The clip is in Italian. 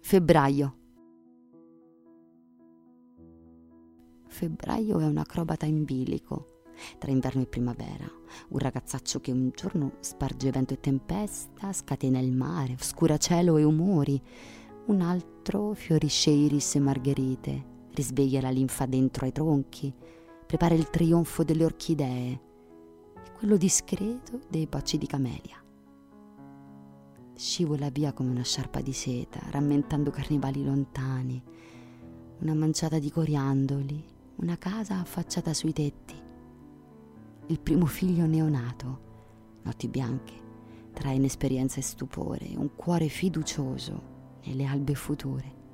Febbraio. Febbraio è un acrobata in bilico, tra inverno e primavera, un ragazzaccio che un giorno sparge vento e tempesta, scatena il mare, oscura cielo e umori, un altro fiorisce iris e margherite, risveglia la linfa dentro ai tronchi, prepara il trionfo delle orchidee e quello discreto dei bocci di camelia. Scivola via come una sciarpa di seta, rammentando carnevali lontani, una manciata di coriandoli, una casa affacciata sui tetti, il primo figlio neonato, notti bianche, tra inesperienza e stupore, un cuore fiducioso nelle albe future.